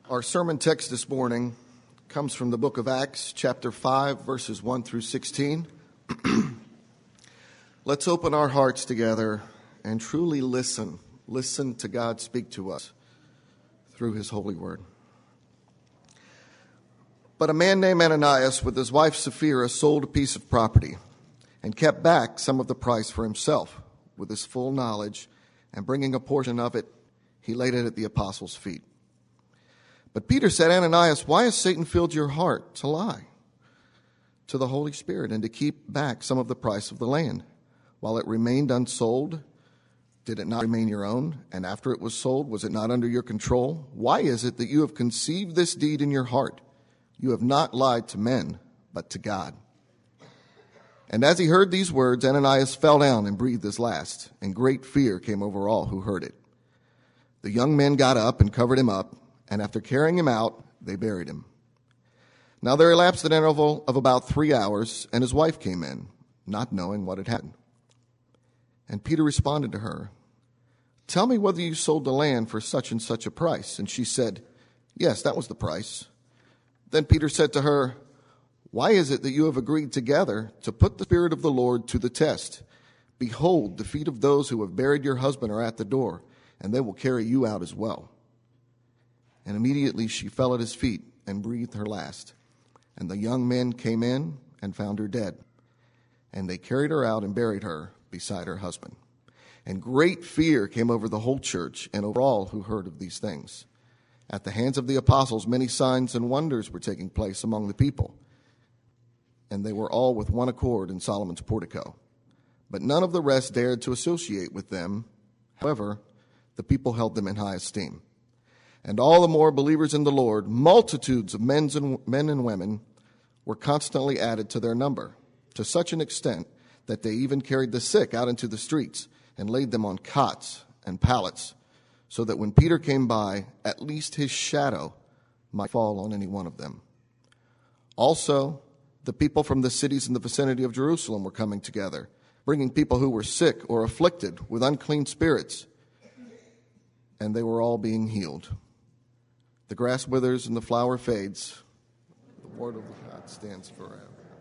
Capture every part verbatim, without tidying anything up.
Our sermon text this morning comes from the book of Acts, chapter five, verses one through sixteen. Let's open our hearts together and truly listen. Listen to God speak to us through his holy word. But a man named Ananias with his wife Sapphira sold a piece of property and kept back some of the price for himself with his full knowledge, and bringing a portion of it, he laid it at the apostles' feet. But Peter said, Ananias, why has Satan filled your heart to lie to the Holy Spirit and to keep back some of the price of the land? While it remained unsold, did it not remain your own? And after it was sold, was it not under your control? Why is it that you have conceived this deed in your heart? You have not lied to men, but to God. And as he heard these words, Ananias fell down and breathed his last, and great fear came over all who heard it. The young men got up and covered him up, and after carrying him out, they buried him. Now there elapsed an interval of about three hours, and his wife came in, not knowing what had happened. And Peter responded to her, tell me whether you sold the land for such and such a price. And she said, yes, that was the price. Then Peter said to her, why is it that you have agreed together to put the Spirit of the Lord to the test? Behold, the feet of those who have buried your husband are at the door, and they will carry you out as well. And immediately she fell at his feet and breathed her last. And the young men came in and found her dead. And they carried her out and buried her beside her husband. And great fear came over the whole church and over all who heard of these things. At the hands of the apostles, many signs and wonders were taking place among the people. And they were all with one accord in Solomon's portico. But none of the rest dared to associate with them. However, the people held them in high esteem. And all the more believers in the Lord, multitudes of men and, men and women were constantly added to their number, to such an extent that they even carried the sick out into the streets and laid them on cots and pallets, so that when Peter came by, at least his shadow might fall on any one of them. Also, the people from the cities in the vicinity of Jerusalem were coming together, bringing people who were sick or afflicted with unclean spirits, and they were all being healed. The grass withers and the flower fades. The word of God stands forever.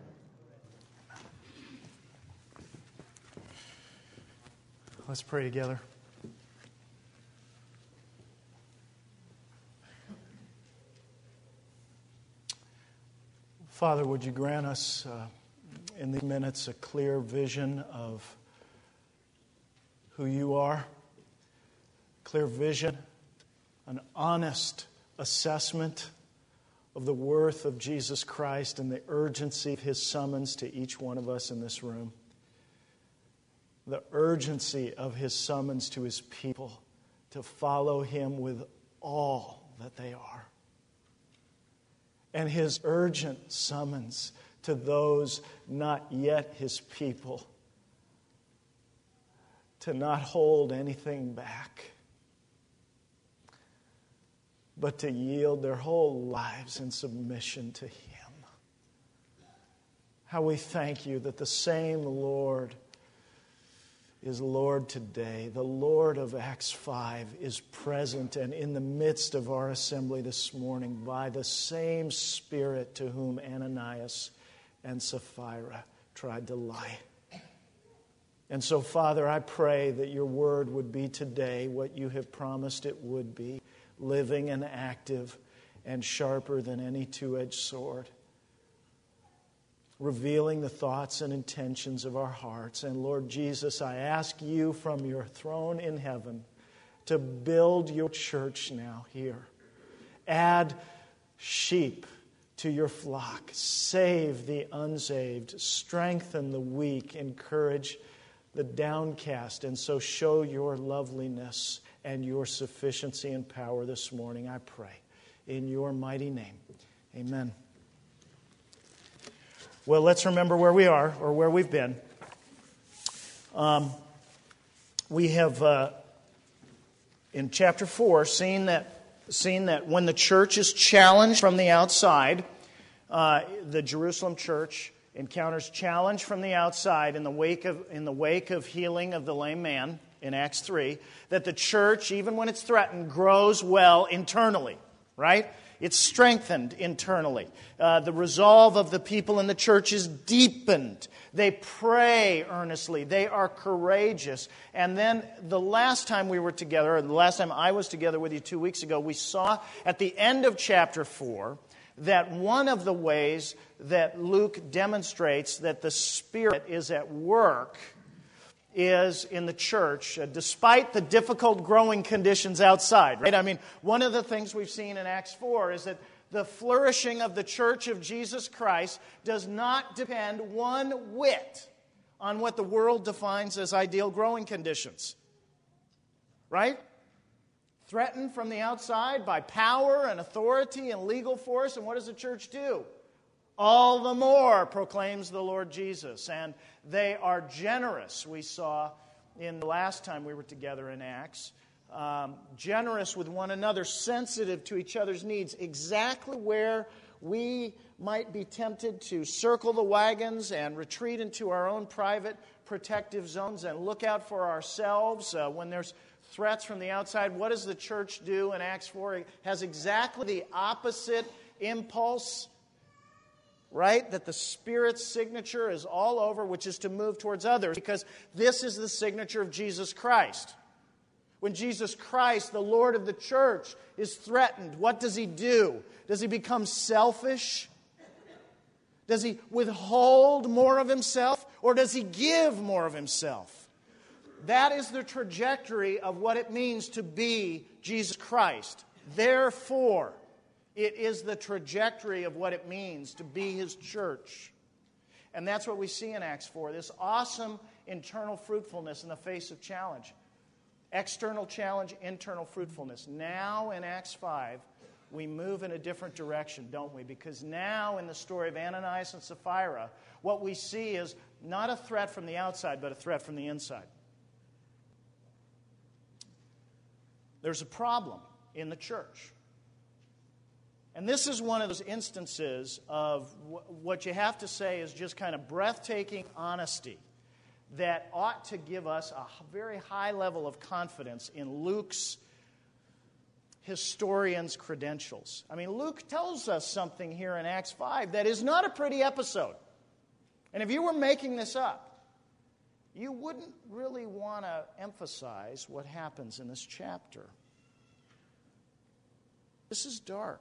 Let's pray together. Father, would you grant us uh, in these minutes a clear vision of who you are, clear vision, an honest assessment of the worth of Jesus Christ and the urgency of his summons to each one of us in this room. The urgency of his summons to his people to follow him with all that they are. And his urgent summons to those not yet his people to not hold anything back, but to yield their whole lives in submission to him. How we thank you that the same Lord is Lord today. The Lord of Acts five is present and in the midst of our assembly this morning by the same Spirit to whom Ananias and Sapphira tried to lie. And so, Father, I pray that your word would be today what you have promised it would be, living and active and sharper than any two-edged sword, revealing the thoughts and intentions of our hearts. And Lord Jesus, I ask you from your throne in heaven to build your church now here. Add sheep to your flock. Save the unsaved. Strengthen the weak. Encourage the downcast. And so show your loveliness and your sufficiency and power this morning, I pray. In your mighty name. Amen. Well, let's remember where we are, or where we've been. Um, we have, uh, in chapter four, seen that, seen that when the church is challenged from the outside, uh, the Jerusalem church encounters challenge from the outside in the wake of in the wake of healing of the lame man in Acts three, that the church, even when it's threatened, grows well internally. right? It's strengthened internally. Uh, the resolve of the people in the church is deepened. They pray earnestly. They are courageous. And then the last time we were together, or the last time I was together with you two weeks ago, we saw at the end of chapter four that one of the ways that Luke demonstrates that the Spirit is at work is in the church, uh, despite the difficult growing conditions outside, right? I mean, one of the things we've seen in Acts four is that the flourishing of the church of Jesus Christ does not depend one whit on what the world defines as ideal growing conditions, right? Threatened from the outside by power and authority and legal force, and what does the church do? All the more proclaims the Lord Jesus. And they are generous, we saw in the last time we were together in Acts. Um, generous with one another, sensitive to each other's needs, exactly where we might be tempted to circle the wagons and retreat into our own private protective zones and look out for ourselves uh, when there's threats from the outside. What does the church do in Acts four? It has exactly the opposite impulse, right? That the Spirit's signature is all over, which is to move towards others, because this is the signature of Jesus Christ. When Jesus Christ, the Lord of the church, is threatened, what does He do? Does He become selfish? Does He withhold more of Himself? Or does He give more of Himself? That is the trajectory of what it means to be Jesus Christ. Therefore, it is the trajectory of what it means to be His church. And that's what we see in Acts four, this awesome internal fruitfulness in the face of challenge. External challenge, internal fruitfulness. Now in Acts five, we move in a different direction, don't we? Because now in the story of Ananias and Sapphira, what we see is not a threat from the outside, but a threat from the inside. There's a problem in the church. And this is one of those instances of what you have to say is just kind of breathtaking honesty that ought to give us a very high level of confidence in Luke's historian's credentials. I mean, Luke tells us something here in Acts five that is not a pretty episode. And if you were making this up, you wouldn't really want to emphasize what happens in this chapter. This is dark.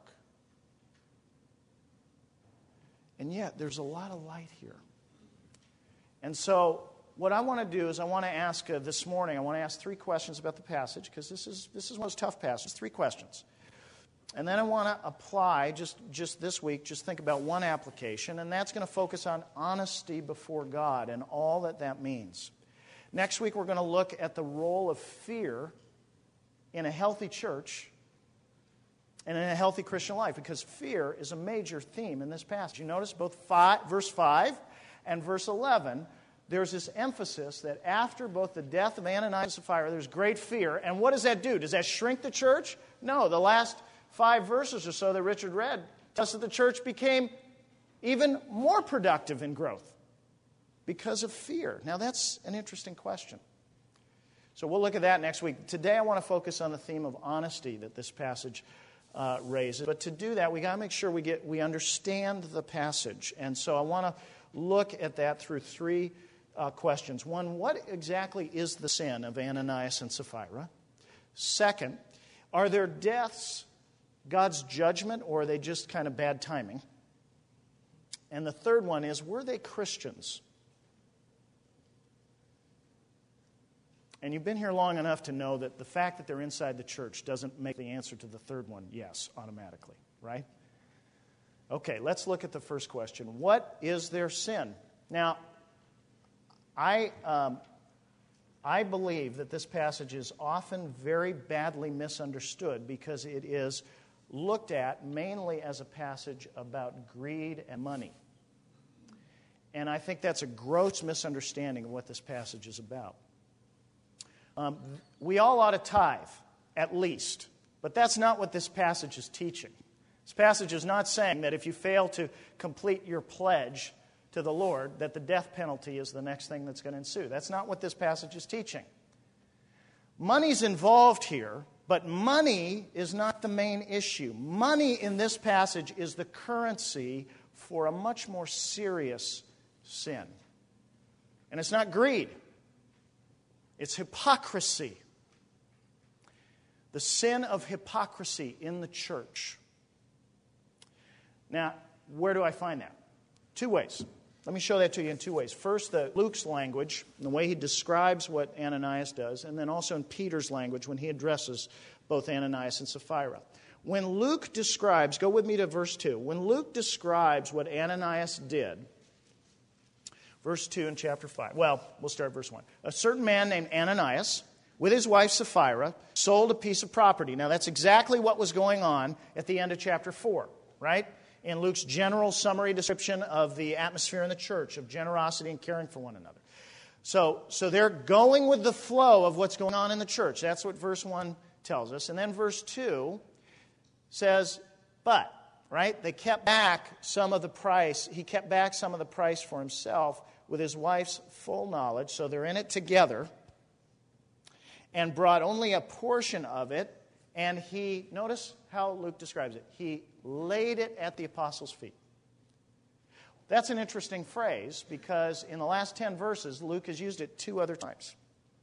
And yet, there's a lot of light here. And so, what I want to do is I want to ask uh, this morning, I want to ask three questions about the passage, because this is this is one of those tough passages, three questions. And then I want to apply, just, just this week, just think about one application, and that's going to focus on honesty before God and all that that means. Next week, we're going to look at the role of fear in a healthy church and in a healthy Christian life, because fear is a major theme in this passage. You notice both five, verse five and verse eleven, there's this emphasis that after both the death of Ananias and Sapphira, there's great fear. And what does that do? Does that shrink the church? No. The last five verses or so that Richard read tell us that the church became even more productive in growth because of fear. Now, that's an interesting question. So we'll look at that next week. Today, I want to focus on the theme of honesty that this passage Uh, raises. But to do that, we got to make sure we get we understand the passage. And so I want to look at that through three uh, questions. One, what exactly is the sin of Ananias and Sapphira? Second, are their deaths God's judgment, or are they just kind of bad timing? And the third one is, were they Christians? And you've been here long enough to know that the fact that they're inside the church doesn't make the answer to the third one yes automatically, right? Okay, let's look at the first question. What is their sin? Now, I um, I believe that this passage is often very badly misunderstood because it is looked at mainly as a passage about greed and money. And I think that's a gross misunderstanding of what this passage is about. Um, we all ought to tithe, at least. But that's not what this passage is teaching. This passage is not saying that if you fail to complete your pledge to the Lord, that the death penalty is the next thing that's going to ensue. That's not what this passage is teaching. Money's involved here, But money is not the main issue. Money in this passage is the currency for a much more serious sin. And it's not greed. It's hypocrisy. The sin of hypocrisy in the church. Now, where do I find that? Two ways. Let me show that to you in two ways. First, the Luke's language, the way he describes what Ananias does, and then also in Peter's language when he addresses both Ananias and Sapphira. When Luke describes, go with me to verse two. When Luke describes what Ananias did, verse two in chapter five. Well, we'll start at verse one. A certain man named Ananias, with his wife Sapphira, sold a piece of property. Now, that's exactly what was going on at the end of chapter four, right? In Luke's general summary description of the atmosphere in the church, of generosity and caring for one another. So, so they're going with the flow of what's going on in the church. That's what verse one tells us. And then verse two says, but, right? They kept back some of the price. He kept back some of the price for himself with his wife's full knowledge. So they're in it together. And brought only a portion of it. And he, notice how Luke describes it. He laid it at the apostles' feet. That's an interesting phrase because in the last ten verses, Luke has used it two other times.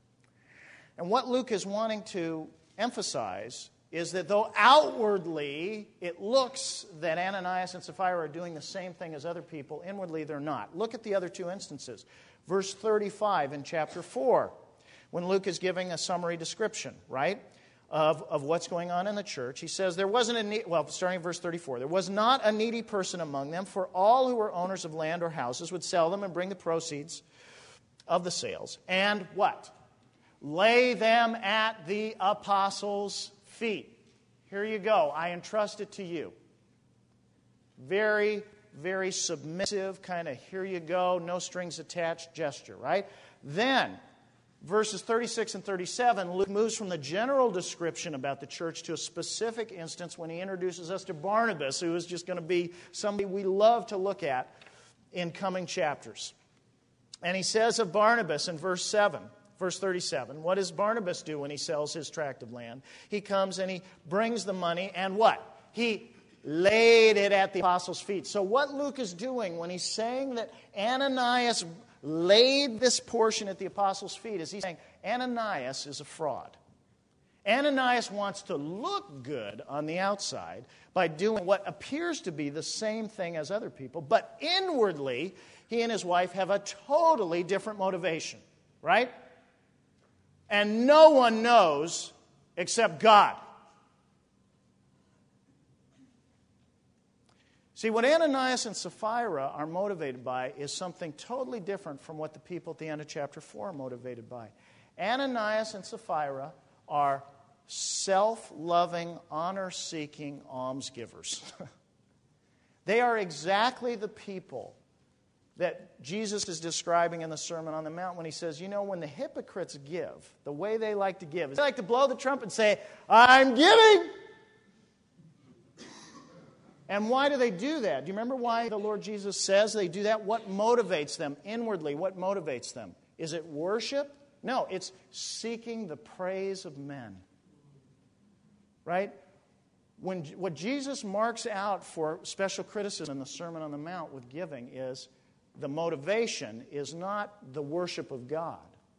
And what Luke is wanting to emphasize is that though outwardly it looks that Ananias and Sapphira are doing the same thing as other people, inwardly they're not. Look at the other two instances. Verse thirty-five in chapter four, when Luke is giving a summary description, right? Of, of what's going on in the church. He says, there wasn't a need, well, starting at verse thirty-four, there was not a needy person among them, for all who were owners of land or houses would sell them and bring the proceeds of the sales. And what? Lay them at the apostles' feet. Here you go. I entrust it to you. Very, very submissive, kind of here you go, no strings attached gesture, right? Then, verses thirty-six and thirty-seven, Luke moves from the general description about the church to a specific instance when he introduces us to Barnabas, who is just going to be somebody we love to look at in coming chapters. And he says of Barnabas in verse seven, verse thirty-seven, what does Barnabas do when he sells his tract of land? He comes and he brings the money and what? He laid it at the apostles' feet. So what Luke is doing when he's saying that Ananias laid this portion at the apostles' feet is he's saying Ananias is a fraud. Ananias wants to look good on the outside by doing what appears to be the same thing as other people, but inwardly he and his wife have a totally different motivation, right? And no one knows except God. See, what Ananias and Sapphira are motivated by is something totally different from what the people at the end of chapter four are motivated by. Ananias and Sapphira are self-loving, honor-seeking almsgivers. They are exactly the people that Jesus is describing in the Sermon on the Mount when he says, you know, when the hypocrites give, the way they like to give is they like to blow the trumpet and say, I'm giving. And why do they do that? Do you remember why the Lord Jesus says they do that? What motivates them inwardly? What motivates them? Is it worship? No, it's seeking the praise of men. Right? When what Jesus marks out for special criticism in the Sermon on the Mount with giving is the motivation is not the worship of God.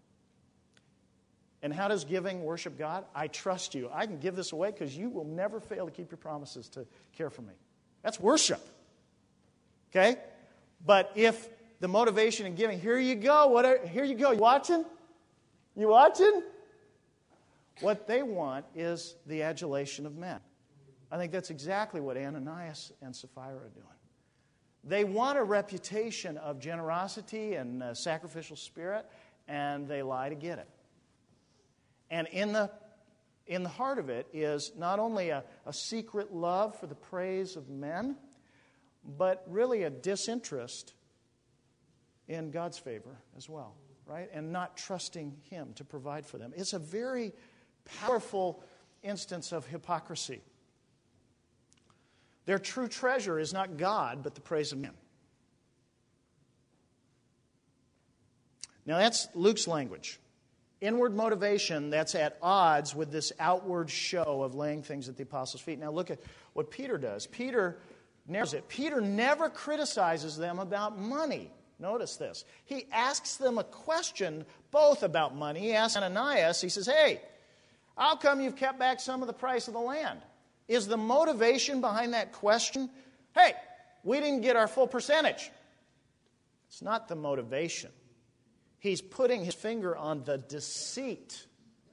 And how does giving worship God? I trust you. I can give this away because you will never fail to keep your promises to care for me. That's worship. Okay? But if the motivation in giving, here you go, what? Here you go, you watching? You watching? What they want is the adulation of men. I think that's exactly what Ananias and Sapphira are doing. They want a reputation of generosity and uh, sacrificial spirit, and they lie to get it. And in the in the heart of it is not only a, a secret love for the praise of men, but really a disinterest in God's favor as well, right? And not trusting Him to provide for them. It's a very powerful instance of hypocrisy. Their true treasure is not God, but the praise of men. Now that's Luke's language. Inward motivation that's at odds with this outward show of laying things at the apostles' feet. Now look at what Peter does. Peter narrows it. Peter never criticizes them about money. Notice this. He asks them a question both about money. He asks Ananias, he says, hey, how come you've kept back some of the price of the land? Is the motivation behind that question, hey, we didn't get our full percentage? It's not the motivation. He's putting his finger on the deceit.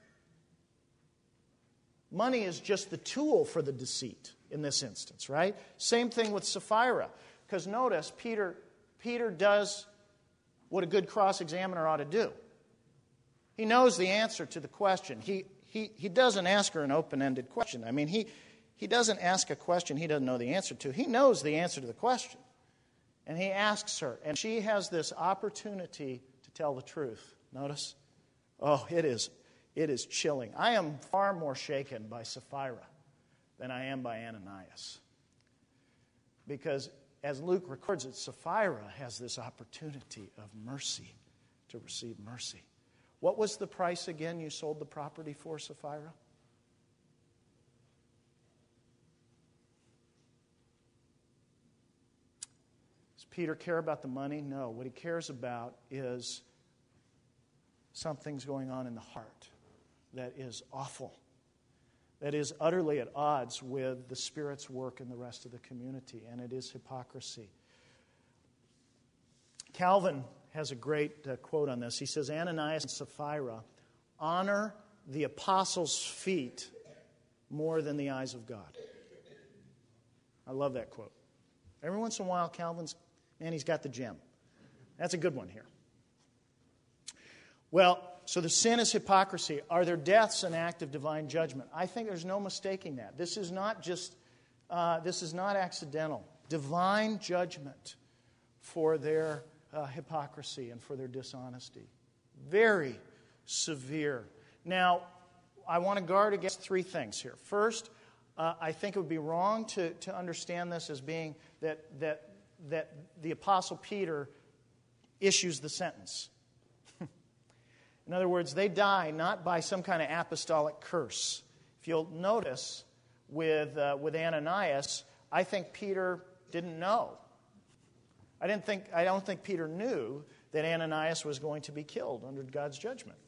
Money is just the tool for the deceit in this instance, right? Same thing with Sapphira. Because notice, Peter, Peter does what a good cross-examiner ought to do. He knows the answer to the question. He, he, he doesn't ask her an open-ended question. I mean, he, he doesn't ask a question he doesn't know the answer to. He knows the answer to the question. And he asks her, and she has this opportunity to tell the truth. Notice? Oh, it is, it is chilling. I am far more shaken by Sapphira than I am by Ananias. Because as Luke records it, Sapphira has this opportunity of mercy, to receive mercy. What was the price again you sold the property for, Sapphira? Does Peter care about the money? No. What he cares about is something's going on in the heart that is awful, that is utterly at odds with the Spirit's work in the rest of the community, and it is hypocrisy. Calvin has a great uh, quote on this. He says, Ananias and Sapphira honor the apostles' feet more than the eyes of God. I love that quote. Every once in a while, Calvin's, man, he's got the gem. That's a good one here. Well, so the sin is hypocrisy. Are their deaths an act of divine judgment? I think there's no mistaking that. This is not just, uh, this is not accidental. Divine judgment for their uh, hypocrisy and for their dishonesty. Very severe. Now, I want to guard against three things here. First, uh, I think it would be wrong to, to understand this as being that, that, that the Apostle Peter issues the sentence. In other words, they die not by some kind of apostolic curse. If you'll notice with, uh, with Ananias, I think Peter didn't know. I, didn't think, I don't think Peter knew that Ananias was going to be killed under God's judgment.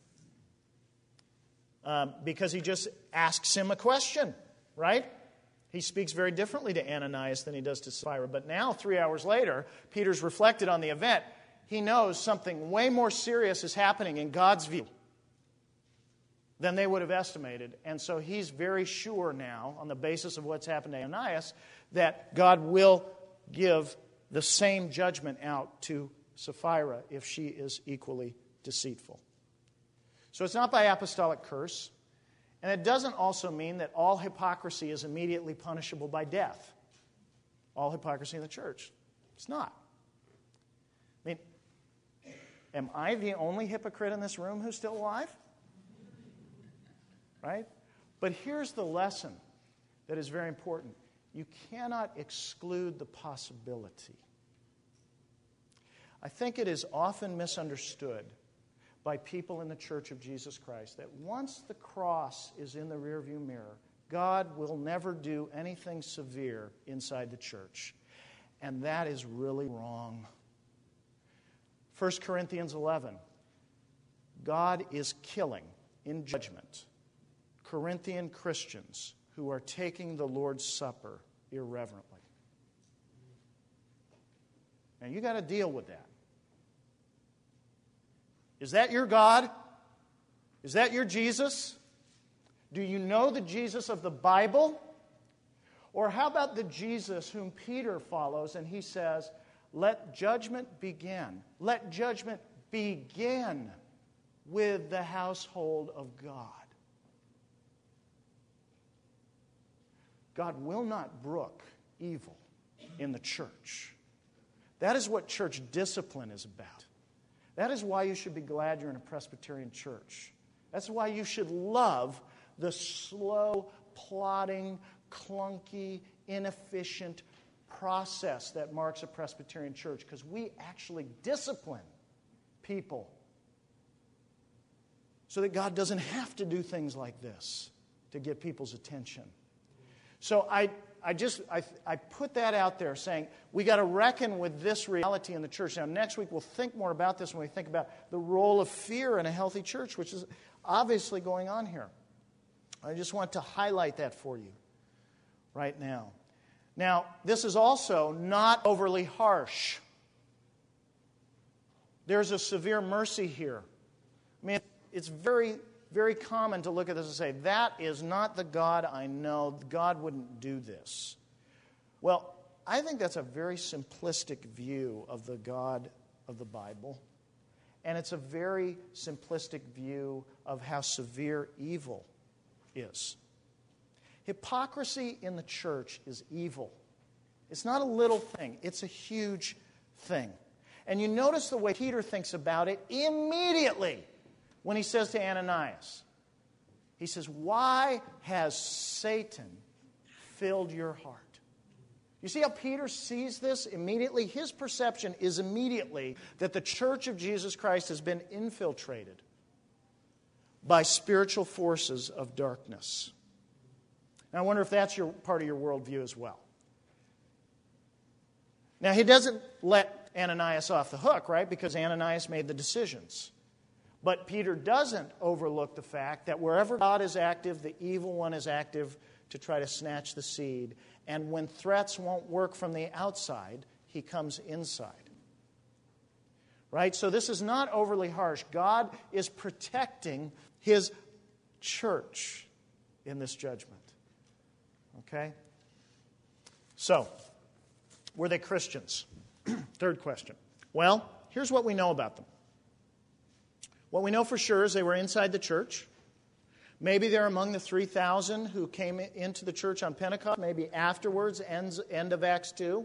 Um, because he just asks him a question, right? He speaks very differently to Ananias than he does to Sapphira. But now, three hours later, Peter's reflected on the event. He knows something way more serious is happening in God's view than they would have estimated. And so he's very sure now, on the basis of what's happened to Ananias, that God will give the same judgment out to Sapphira if she is equally deceitful. So it's not by apostolic curse. And it doesn't also mean that all hypocrisy is immediately punishable by death. All hypocrisy in the church. It's not. I mean, am I the only hypocrite in this room who's still alive? Right? But here's the lesson that is very important. You cannot exclude the possibility. I think it is often misunderstood by people in the Church of Jesus Christ that once the cross is in the rearview mirror, God will never do anything severe inside the church. And that is really wrong. First Corinthians eleven, God is killing in judgment Corinthian Christians who are taking the Lord's Supper irreverently. Now you got to deal with that. Is that your God? Is that your Jesus? Do you know the Jesus of the Bible? Or how about the Jesus whom Peter follows and he says, let judgment begin. Let judgment begin with the household of God. God will not brook evil in the church. That is what church discipline is about. That is why you should be glad you're in a Presbyterian church. That's why you should love the slow, plodding, clunky, inefficient process that marks a Presbyterian church, because we actually discipline people so that God doesn't have to do things like this to get people's attention. So I, I just I, I put that out there saying we got to reckon with this reality in the church. Now, next week we'll think more about this when we think about the role of fear in a healthy church, which is obviously going on here. I just want to highlight that for you right now. Now, this is also not overly harsh. There's a severe mercy here. I mean, it's very, very common to look at this and say, that is not the God I know. God wouldn't do this. Well, I think that's a very simplistic view of the God of the Bible. And it's a very simplistic view of how severe evil is. Hypocrisy in the church is evil. It's not a little thing. It's a huge thing. And you notice the way Peter thinks about it immediately when he says to Ananias. He says, why has Satan filled your heart? You see how Peter sees this immediately? His perception is immediately that the church of Jesus Christ has been infiltrated by spiritual forces of darkness. Now, I wonder if that's your part of your worldview as well. Now, he doesn't let Ananias off the hook, right? Because Ananias made the decisions. But Peter doesn't overlook the fact that wherever God is active, the evil one is active to try to snatch the seed. And when threats won't work from the outside, he comes inside. Right? So this is not overly harsh. God is protecting His church in this judgment. Okay? So, were they Christians? Third question. Well, here's what we know about them. What we know for sure is they were inside the church. Maybe they're among the three thousand who came into the church on Pentecost. Maybe afterwards, ends, end of Acts two.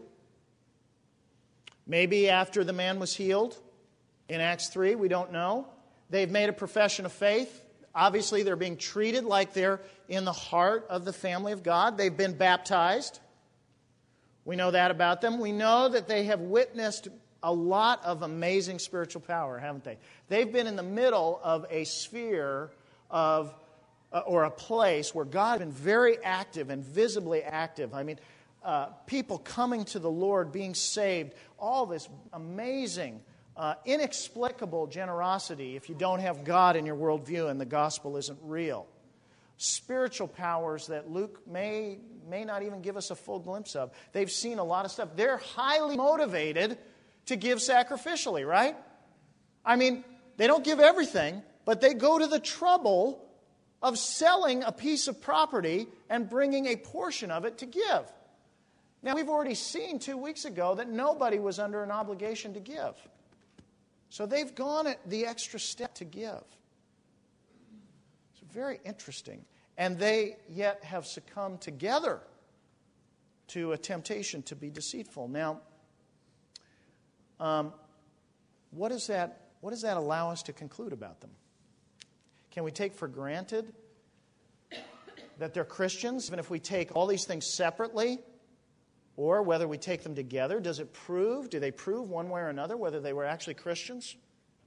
Maybe after the man was healed in Acts three. We don't know. They've made a profession of faith. Obviously, they're being treated like they're in the heart of the family of God. They've been baptized. We know that about them. We know that they have witnessed a lot of amazing spiritual power, haven't they? They've been in the middle of a sphere of, uh, or a place where God has been very active and visibly active. I mean, uh, people coming to the Lord, being saved, all this amazing, uh, inexplicable generosity if you don't have God in your worldview and the gospel isn't real. Spiritual powers that Luke may, may not even give us a full glimpse of. They've seen a lot of stuff. They're highly motivated to give sacrificially, right? I mean, they don't give everything, but they go to the trouble of selling a piece of property and bringing a portion of it to give. Now, we've already seen two weeks ago that nobody was under an obligation to give. So they've gone at the extra step to give. It's very interesting. And they yet have succumbed together to a temptation to be deceitful. Now, Um, what does that, what does that allow us to conclude about them? Can we take for granted that they're Christians, even if we take all these things separately, or whether we take them together? Does it prove, do they prove one way or another whether they were actually Christians?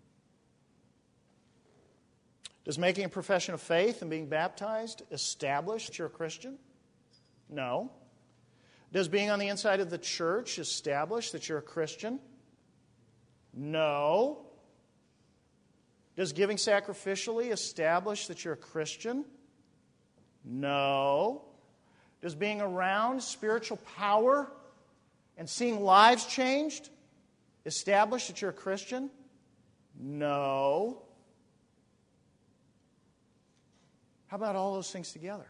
Does making a profession of faith and being baptized establish that you're a Christian? No. Does being on the inside of the church establish that you're a Christian? No. Does giving sacrificially establish that you're a Christian? No. Does being around spiritual power and seeing lives changed establish that you're a Christian? No. How about all those things together?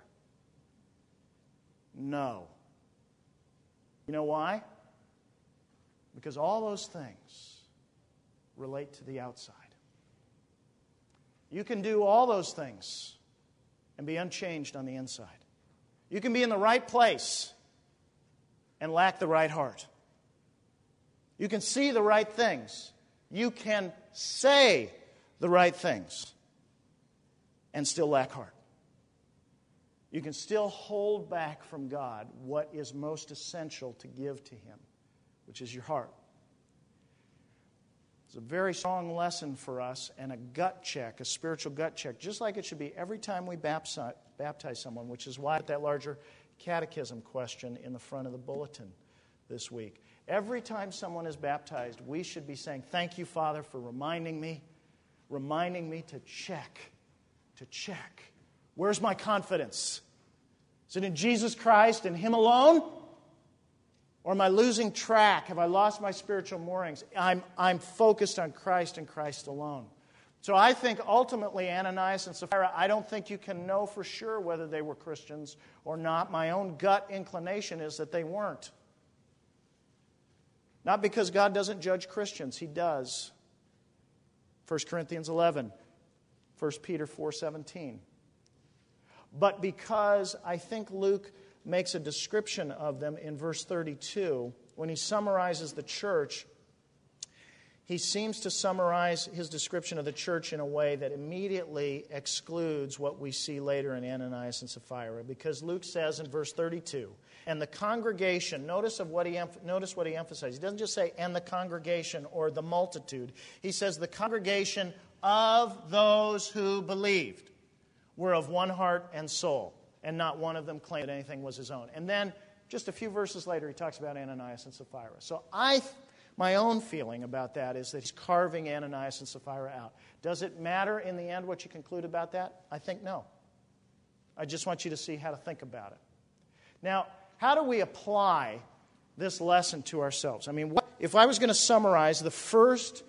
No. You know why? Because all those things relate to the outside. You can do all those things and be unchanged on the inside. You can be in the right place and lack the right heart. You can see the right things. You can say the right things and still lack heart. You can still hold back from God what is most essential to give to Him, which is your heart. It's a very strong lesson for us and a gut check, a spiritual gut check, just like it should be every time we baptize, baptize someone, which is why I put that larger catechism question in the front of the bulletin this week. Every time someone is baptized, we should be saying, thank you, Father, for reminding me, reminding me to check, to check. Where's my confidence? Is it in Jesus Christ and Him alone? Or am I losing track? Have I lost my spiritual moorings? I'm, I'm focused on Christ and Christ alone. So I think ultimately Ananias and Sapphira, I don't think you can know for sure whether they were Christians or not. My own gut inclination is that they weren't. Not because God doesn't judge Christians. He does. First Corinthians eleven, First Peter four seventeen. But because I think Luke makes a description of them in verse thirty-two, when he summarizes the church, he seems to summarize his description of the church in a way that immediately excludes what we see later in Ananias and Sapphira. Because Luke says in verse thirty-two, and the congregation, notice of what he notice what he emphasizes. He doesn't just say, and the congregation or the multitude. He says the congregation of those who believed were of one heart and soul, and not one of them claimed that anything was his own. And then, just a few verses later, he talks about Ananias and Sapphira. So I, my own feeling about that is that he's carving Ananias and Sapphira out. Does it matter in the end what you conclude about that? I think no. I just want you to see how to think about it. Now, how do we apply this lesson to ourselves? I mean, what, if I was going to summarize the first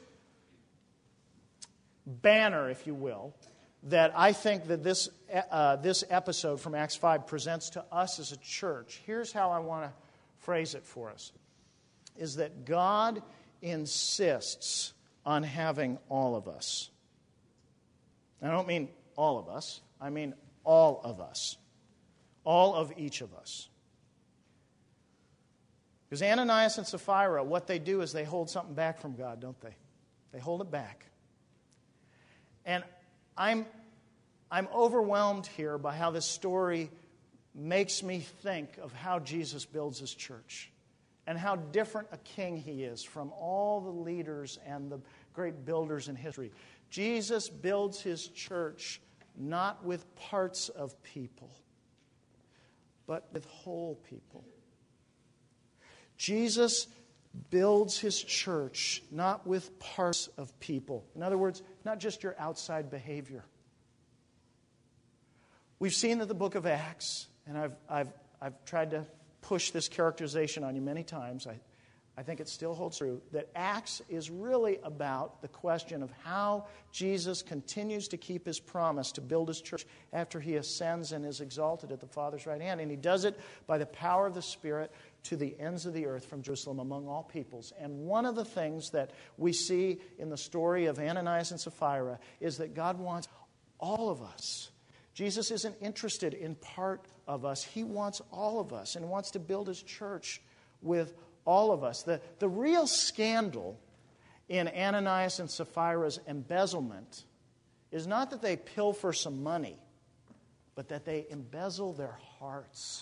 banner, if you will, that I think that this uh, this episode from Acts five presents to us as a church, here's how I want to phrase it for us, is that God insists on having all of us. I don't mean all of us. I mean all of us. All of each of us. Because Ananias and Sapphira, what they do is they hold something back from God, don't they? They hold it back. And I'm, I'm overwhelmed here by how this story makes me think of how Jesus builds His church and how different a king He is from all the leaders and the great builders in history. Jesus builds His church not with parts of people, but with whole people. Jesus builds His church not with parts of people. In other words, not just your outside behavior. We've seen that the book of Acts, and I've, I've, I've tried to push this characterization on you many times. I, I think it still holds true, that Acts is really about the question of how Jesus continues to keep His promise to build His church after He ascends and is exalted at the Father's right hand. And He does it by the power of the Spirit to the ends of the earth from Jerusalem among all peoples. And one of the things that we see in the story of Ananias and Sapphira is that God wants all of us. Jesus isn't interested in part of us. He wants all of us and wants to build His church with all of us. The, the real scandal in Ananias and Sapphira's embezzlement is not that they pilfer some money, but that they embezzle their hearts.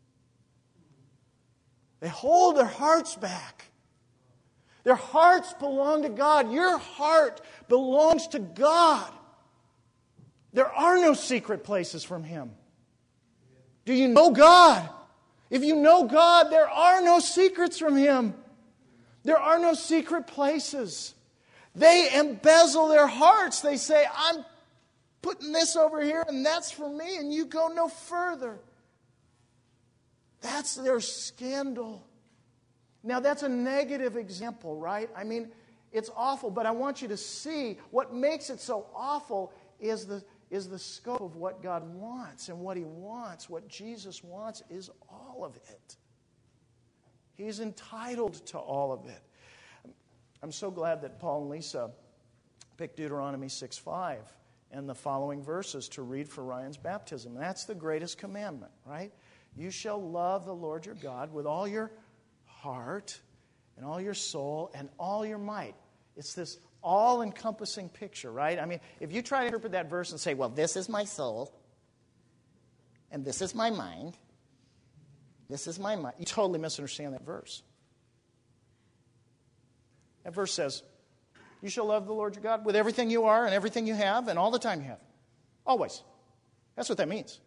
They hold their hearts back. Their hearts belong to God. Your heart belongs to God. There are no secret places from Him. Do you know God? If you know God, there are no secrets from Him. There are no secret places. They embezzle their hearts. They say, I'm putting this over here and that's for me, and you go no further. That's their scandal. Now, that's a negative example, right? I mean, it's awful, but I want you to see what makes it so awful is the is the scope of what God wants. And what He wants, what Jesus wants, is all of it. He's entitled to all of it. I'm so glad that Paul and Lisa picked Deuteronomy six five and the following verses to read for Ryan's baptism. That's the greatest commandment, right? You shall love the Lord your God with all your heart and all your soul and all your might. It's this all-encompassing picture, right? I mean, if you try to interpret that verse and say, well, this is my soul, and this is my mind, this is my mind, you totally misunderstand that verse. That verse says, You shall love the Lord your God with everything you are and everything you have and all the time you have. Always. That's what that means.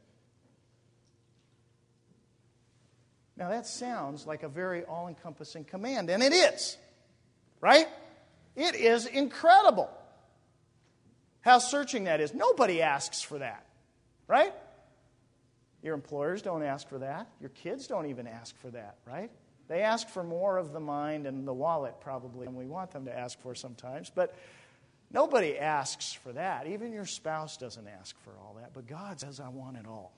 Now that sounds like a very all-encompassing command, and it is. Right? It is incredible how searching that is. Nobody asks for that. Right? Your employers don't ask for that. Your kids don't even ask for that, right? They ask for more of the mind and the wallet probably than we want them to ask for sometimes. But nobody asks for that. Even your spouse doesn't ask for all that. But God says, I want it all.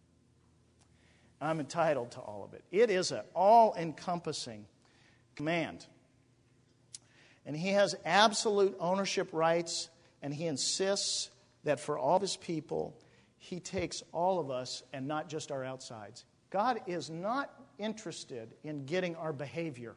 I'm entitled to all of it. It is an all-encompassing command. And He has absolute ownership rights, and He insists that for all of His people, He takes all of us and not just our outsides. God is not interested in getting our behavior.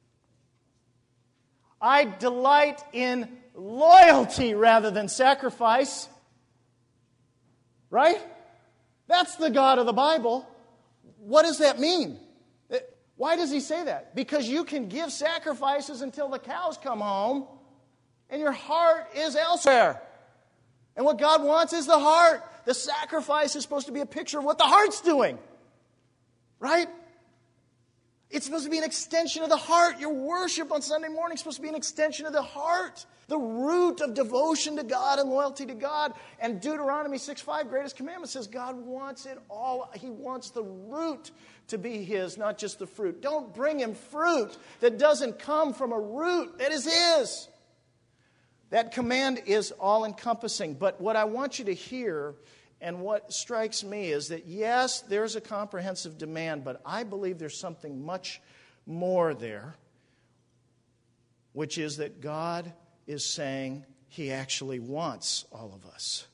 I delight in loyalty rather than sacrifice. Right? That's the God of the Bible. What does that mean? Why does He say that? Because you can give sacrifices until the cows come home and your heart is elsewhere. And what God wants is the heart. The sacrifice is supposed to be a picture of what the heart's doing. Right? It's supposed to be an extension of the heart. Your worship on Sunday morning is supposed to be an extension of the heart. The root of devotion to God and loyalty to God. And Deuteronomy six five, greatest commandment, says God wants it all. He wants the root to be His, not just the fruit. Don't bring Him fruit that doesn't come from a root that is His. That command is all-encompassing. But what I want you to hear and what strikes me is that, yes, there's a comprehensive demand, but I believe there's something much more there, which is that God is saying He actually wants all of us.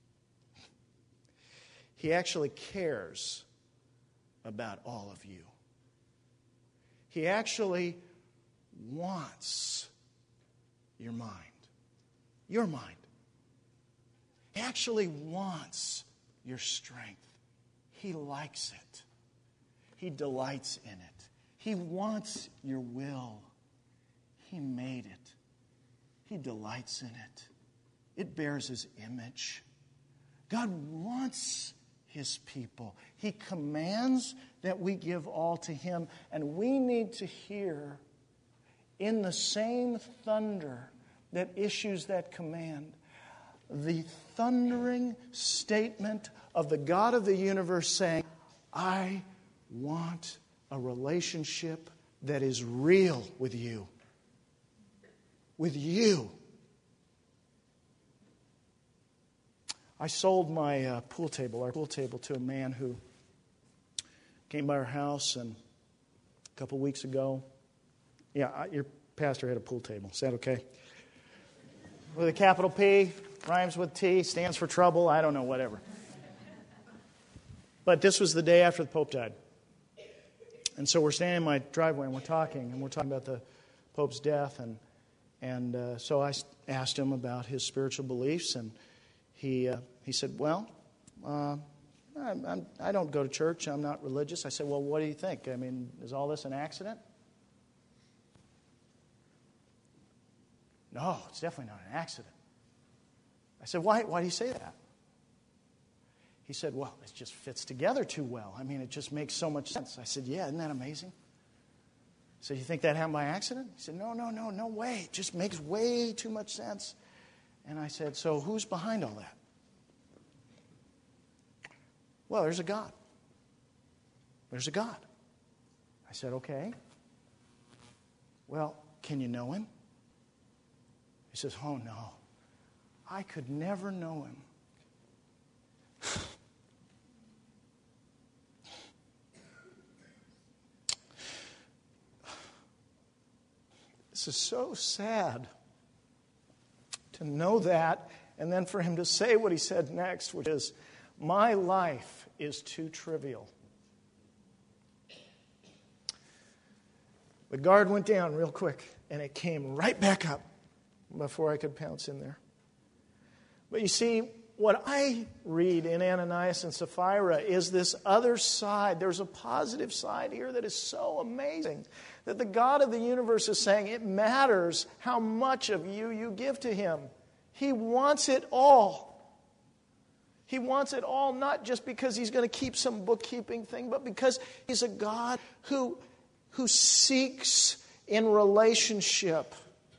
He actually cares about all of you. He actually wants your mind. Your mind. He actually wants your strength. He likes it. He delights in it. He wants your will. He made it. He delights in it. It bears His image. God wants His people. He commands that we give all to Him, and we need to hear in the same thunder that issues that command, the thundering statement of the God of the universe saying, I want a relationship that is real with you. With you. I sold my uh, pool table, our pool table, to a man who came by our house and a couple weeks ago. Yeah, I, your pastor had a pool table. Is that okay? With a capital P, rhymes with T, stands for trouble, I don't know, whatever. But this was the day after the Pope died. And so we're standing in my driveway and we're talking, and we're talking about the Pope's death. And and uh, so I asked him about his spiritual beliefs, and he uh, he said, well, uh, I'm, I'm, I don't go to church, I'm not religious. I said, well, what do you think? I mean, is all this an accident? No, it's definitely not an accident. I said, why, why do you say that? He said, well, it just fits together too well. I mean, it just makes so much sense. I said, yeah, isn't that amazing? I said, you think that happened by accident? He said, no, no, no, no way. It just makes way too much sense. And I said, so who's behind all that? Well, there's a God. There's a God. I said, okay. Well, can you know Him? He says, oh, no. I could never know Him. This is so sad to know that, and then for him to say what he said next, which is, my life is too trivial. The guard went down real quick, and it came right back up before I could pounce in there. But you see, what I read in Ananias and Sapphira is this other side. There's a positive side here that is so amazing. That the God of the universe is saying it matters how much of you you give to Him. He wants it all. He wants it all, not just because He's going to keep some bookkeeping thing, but because He's a God who, who seeks in relationship.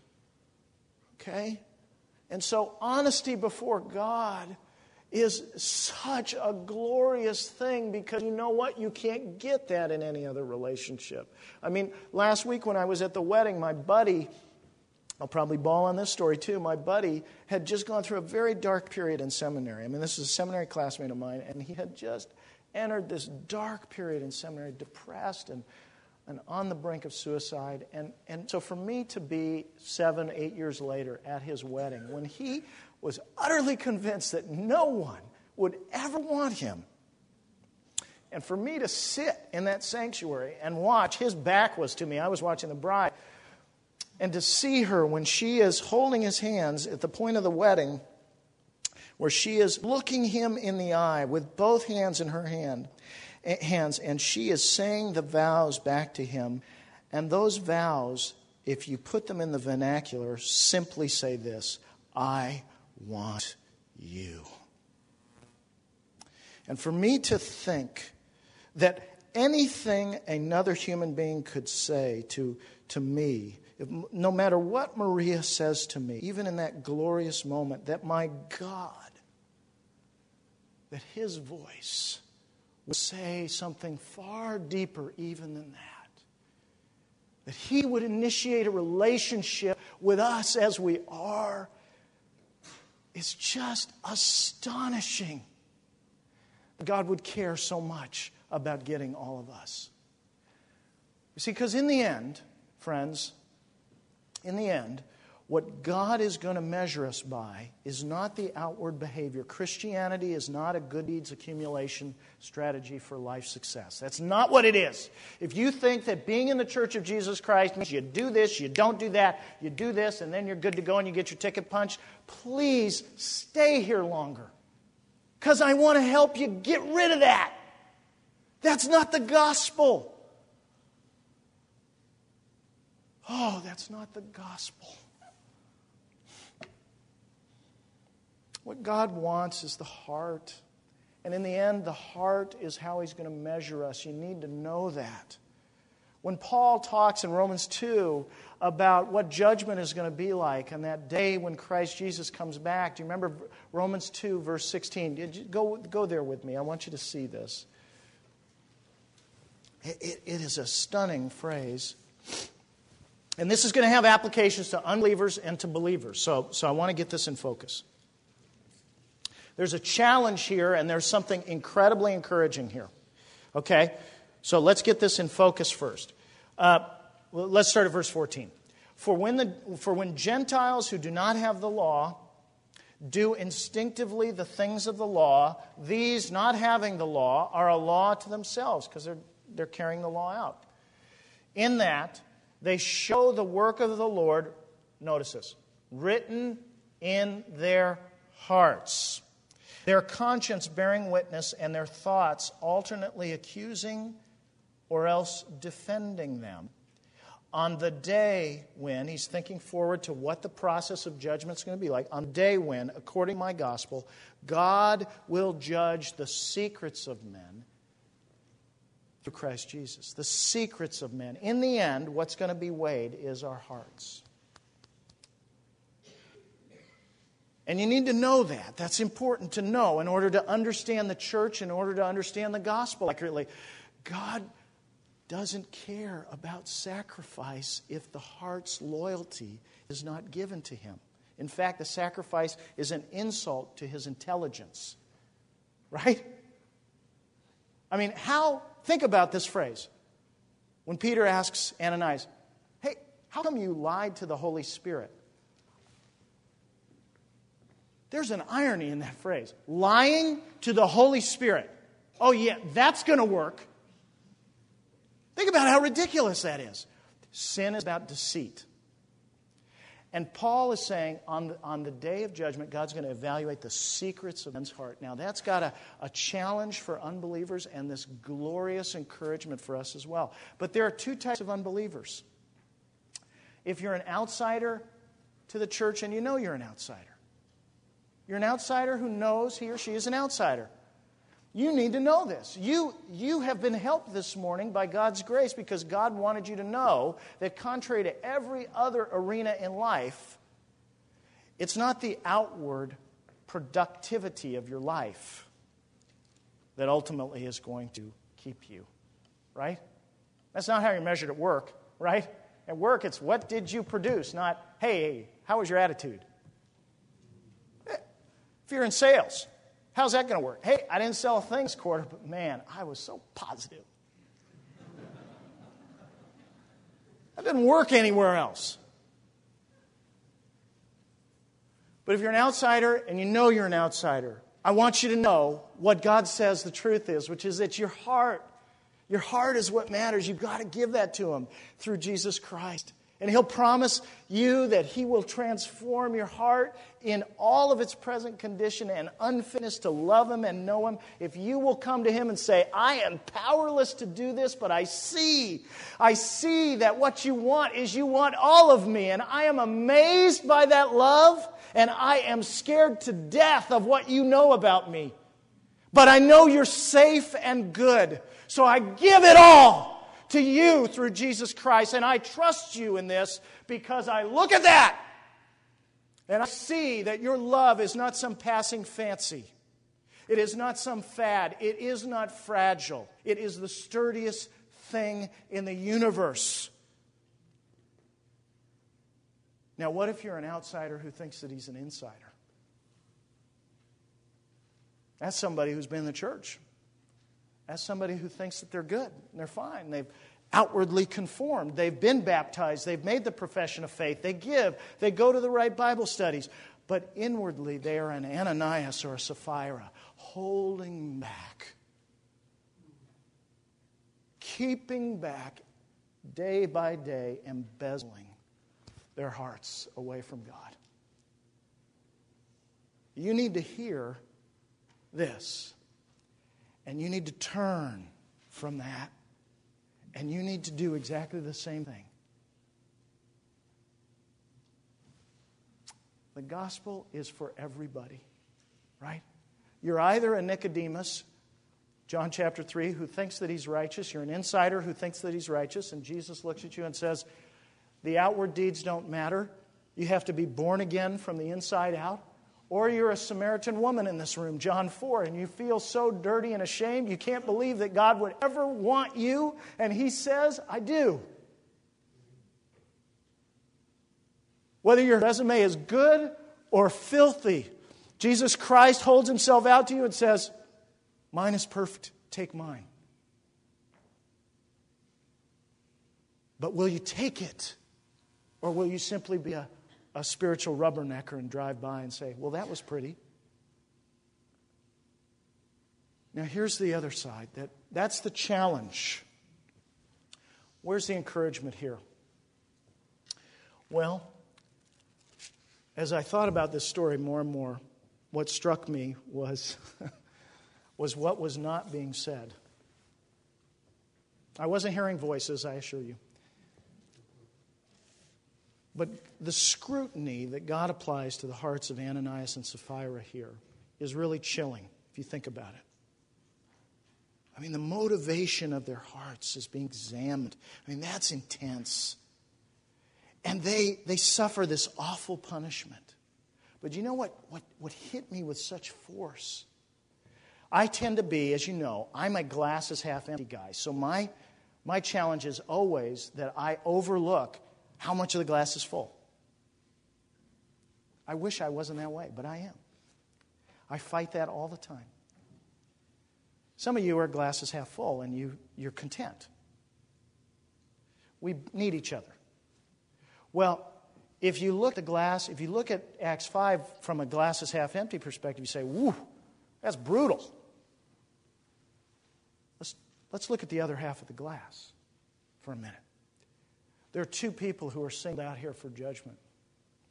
Okay? And so honesty before God is such a glorious thing because you know what? You can't get that in any other relationship. I mean, last week when I was at the wedding, my buddy, I'll probably bawl on this story too, my buddy had just gone through a very dark period in seminary. I mean, this is a seminary classmate of mine, and he had just entered this dark period in seminary, depressed and and on the brink of suicide. And, and so for me to be seven, eight years later at his wedding, when he was utterly convinced that no one would ever want him, and for me to sit in that sanctuary and watch, his back was to me, I was watching the bride, and to see her when she is holding his hands at the point of the wedding, where she is looking him in the eye with both hands in her hand, hands, and she is saying the vows back to him. And those vows, if you put them in the vernacular, simply say this: I want you. And for me to think that anything another human being could say to, to me, if, no matter what Maria says to me, even in that glorious moment, that my God, that His voice would say something far deeper even than that. That He would initiate a relationship with us as we are. It's just astonishing. God would care so much about getting all of us. You see, because in the end, friends, in the end, what God is going to measure us by is not the outward behavior. Christianity is not a good deeds accumulation strategy for life success. That's not what it is. If you think that being in the Church of Jesus Christ means you do this, you don't do that, you do this, and then you're good to go and you get your ticket punched, please stay here longer. Because I want to help you get rid of that. That's not the gospel. Oh, that's not the gospel. What God wants is the heart. And in the end, the heart is how He's going to measure us. You need to know that. When Paul talks in Romans two about what judgment is going to be like on that day when Christ Jesus comes back, do you remember Romans two, verse sixteen? Go, go there with me. I want you to see this. It, it, it is a stunning phrase. And this is going to have applications to unbelievers and to believers. So, so I want to get this in focus. There's a challenge here, and there's something incredibly encouraging here. Okay? So let's get this in focus first. Uh, well, let's start at verse fourteen. For when, the, for when Gentiles who do not have the law do instinctively the things of the law, these, not having the law, are a law to themselves, because they're, they're carrying the law out. In that, they show the work of the Lord, notice this, written in their hearts. Their conscience bearing witness, and their thoughts alternately accusing or else defending them. On the day when, he's thinking forward to what the process of judgment is going to be like, on the day when, according to my gospel, God will judge the secrets of men through Christ Jesus. The secrets of men. In the end, what's going to be weighed is our hearts. And you need to know that. That's important to know in order to understand the church, in order to understand the gospel accurately. God doesn't care about sacrifice if the heart's loyalty is not given to Him. In fact, the sacrifice is an insult to His intelligence. Right? I mean, how, think about this phrase. When Peter asks Ananias, hey, how come you lied to the Holy Spirit? There's an irony in that phrase. Lying to the Holy Spirit. Oh yeah, that's going to work. Think about how ridiculous that is. Sin is about deceit. And Paul is saying on the, on the day of judgment, God's going to evaluate the secrets of men's heart. Now, that's got a, a challenge for unbelievers and this glorious encouragement for us as well. But there are two types of unbelievers. If you're an outsider to the church and you know you're an outsider, you're an outsider who knows he or she is an outsider. You need to know this. You, you have been helped this morning by God's grace because God wanted you to know that contrary to every other arena in life, it's not the outward productivity of your life that ultimately is going to keep you, right? That's not how you're measured at work, right? At work, it's what did you produce, not, hey, how was your attitude? If you're in sales, how's that going to work? Hey, I didn't sell a thing this quarter, but man, I was so positive. That didn't work anywhere else. But if you're an outsider and you know you're an outsider, I want you to know what God says the truth is, which is that your heart, your heart is what matters. You've got to give that to Him through Jesus Christ. And He'll promise you that He will transform your heart in all of its present condition and unfitness to love Him and know Him. If you will come to Him and say, I am powerless to do this, but I see, I see that what you want is you want all of me. And I am amazed by that love, and I am scared to death of what you know about me. But I know you're safe and good, so I give it all to you through Jesus Christ. And I trust you in this because I look at that and I see that your love is not some passing fancy. It is not some fad. It is not fragile. It is the sturdiest thing in the universe. Now, what if you're an outsider who thinks that he's an insider? That's somebody who's been in the church. That's somebody who thinks that they're good and they're fine. They've outwardly conformed. They've been baptized. They've made the profession of faith. They give. They go to the right Bible studies. But inwardly, they are an Ananias or a Sapphira, holding back, keeping back day by day, embezzling their hearts away from God. You need to hear this. And you need to turn from that. And you need to do exactly the same thing. The gospel is for everybody, right? You're either a Nicodemus, John chapter three, who thinks that he's righteous. You're an insider who thinks that he's righteous. And Jesus looks at you and says, the outward deeds don't matter. You have to be born again from the inside out. Or you're a Samaritan woman in this room, John four, and you feel so dirty and ashamed, you can't believe that God would ever want you, and He says, I do. Whether your resume is good or filthy, Jesus Christ holds Himself out to you and says, mine is perfect, take mine. But will you take it? Or will you simply be a a spiritual rubbernecker and drive by and say, well, that was pretty. Now, here's the other side. That, that's the challenge. Where's the encouragement here? Well, as I thought about this story more and more, what struck me was, was what was not being said. I wasn't hearing voices, I assure you. But the scrutiny that God applies to the hearts of Ananias and Sapphira here is really chilling, if you think about it. I mean, the motivation of their hearts is being examined. I mean, that's intense. And they, they suffer this awful punishment. But you know what, what, what hit me with such force? I tend to be, as you know, I'm a glass is half empty guy. So my, my challenge is always that I overlook how much of the glass is full. I wish I wasn't that way, but I am. I fight that all the time. Some of you are glasses half full and you, you're content. We need each other. Well, if you look at the glass, if you look at Acts five from a glass is half empty perspective, you say, whew, that's brutal. Let's, let's look at the other half of the glass for a minute. There are two people who are singled out here for judgment.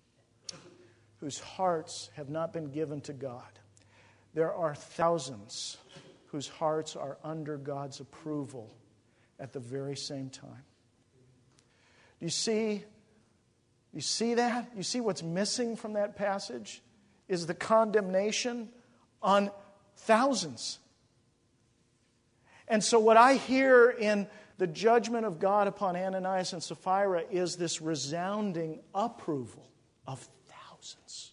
whose hearts have not been given to God. There are thousands whose hearts are under God's approval at the very same time. Do you see, you see that? You see what's missing from that passage? Is the condemnation on thousands. And so what I hear in the judgment of God upon Ananias and Sapphira is this resounding approval of thousands.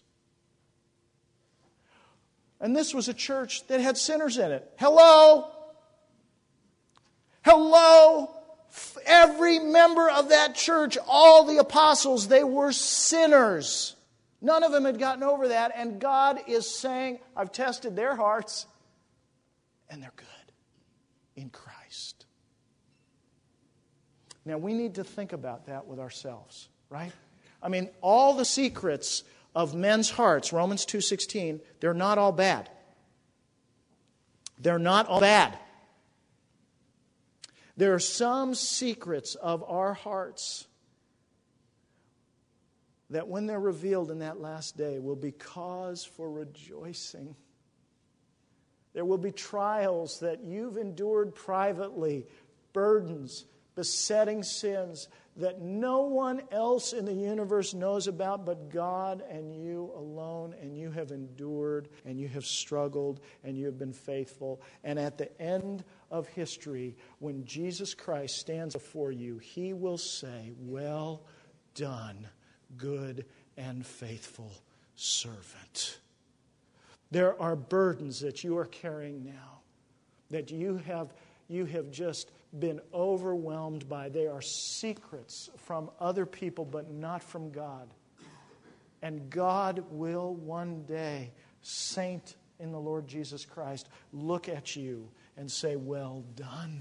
And this was a church that had sinners in it. Hello? Hello? Every member of that church, all the apostles, they were sinners. None of them had gotten over that. And God is saying, I've tested their hearts, and they're good in Christ. Now, we need to think about that with ourselves, right? I mean, all the secrets of men's hearts, Romans two sixteen, they're not all bad. They're not all bad. There are some secrets of our hearts that when they're revealed in that last day will be cause for rejoicing. There will be trials that you've endured privately, burdens, besetting sins that no one else in the universe knows about but God and you alone, and you have endured and you have struggled and you have been faithful. And at the end of history, when Jesus Christ stands before you, He will say, "Well done, good and faithful servant." There are burdens that you are carrying now that you have you have just been overwhelmed by. They are secrets from other people, but not from God. And God will one day, saint in the Lord Jesus Christ, look at you and say, "Well done."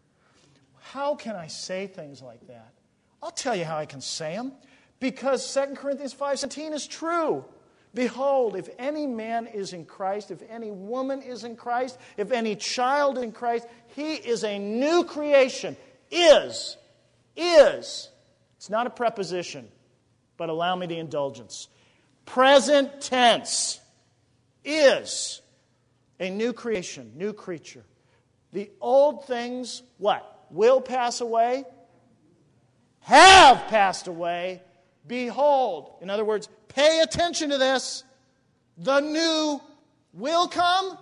How can I say things like that? I'll tell you how I can say them. Because Second Corinthians five seventeen is true. Behold, if any man is in Christ, if any woman is in Christ, if any child is in Christ, he is a new creation. Is. Is. It's not a preposition, but allow me the indulgence. Present tense. Is a new creation, new creature. The old things, what? Will pass away? Have passed away. Behold. In other words, pay attention to this. The new will come,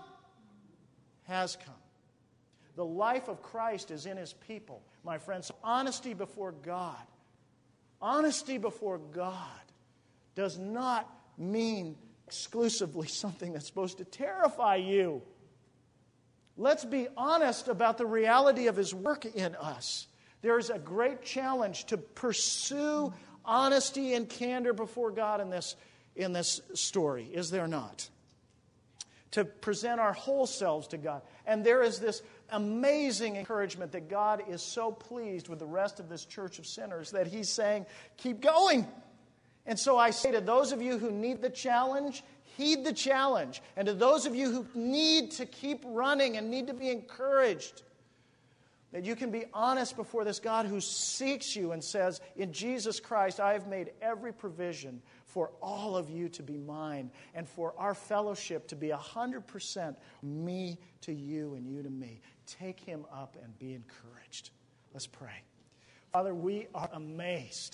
has come. The life of Christ is in His people, my friends. Honesty before God. Honesty before God does not mean exclusively something that's supposed to terrify you. Let's be honest about the reality of His work in us. There is a great challenge to pursue honesty and candor before God in this, in this story, is there not? To present our whole selves to God. And there is this amazing encouragement that God is so pleased with the rest of this church of sinners that He's saying, keep going. And so I say to those of you who need the challenge, heed the challenge. And to those of you who need to keep running and need to be encouraged, that you can be honest before this God who seeks you and says, in Jesus Christ, I have made every provision for all of you to be mine and for our fellowship to be one hundred percent me to you and you to me. Take Him up and be encouraged. Let's pray. Father, we are amazed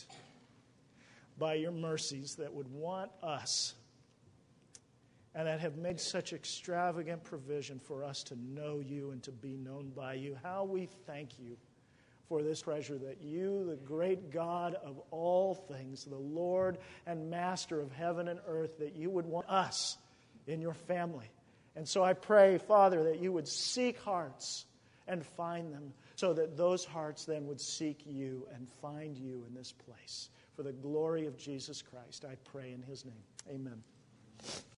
by your mercies that would want us and that have made such extravagant provision for us to know you and to be known by you. How we thank you for this treasure that you, the great God of all things, the Lord and Master of heaven and earth, that you would want us in your family. And so I pray, Father, that you would seek hearts and find them so that those hearts then would seek you and find you in this place. For the glory of Jesus Christ, I pray in His name. Amen.